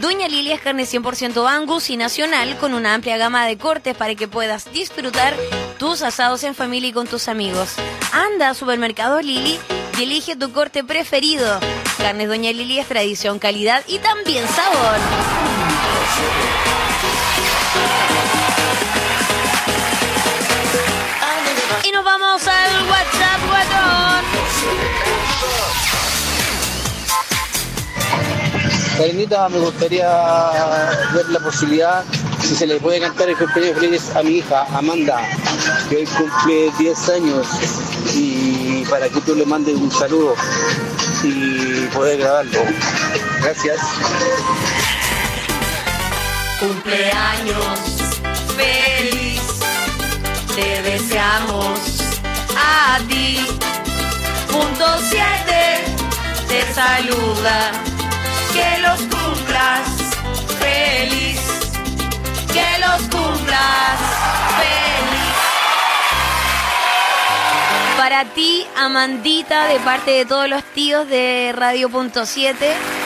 Doña Lili es carne 100% Angus y nacional con una amplia gama de cortes para que puedas disfrutar tus asados en familia y con tus amigos. Anda a Supermercados Lili y elige tu corte preferido. Carnes Doña Lili es tradición, calidad y también sabor. Y nos vamos al WhatsApp, guatón. Karenita, me gustaría ver la posibilidad, si se le puede cantar el cumpleaños feliz a mi hija, Amanda, que hoy cumple 10 años, y para que tú le mandes un saludo y poder grabarlo. Gracias. Cumpleaños feliz, te deseamos a ti. Punto 7 te saluda. Que los cumplas feliz, que los cumplas feliz. Para ti, Amandita, de parte de todos los tíos de Radio Punto 7.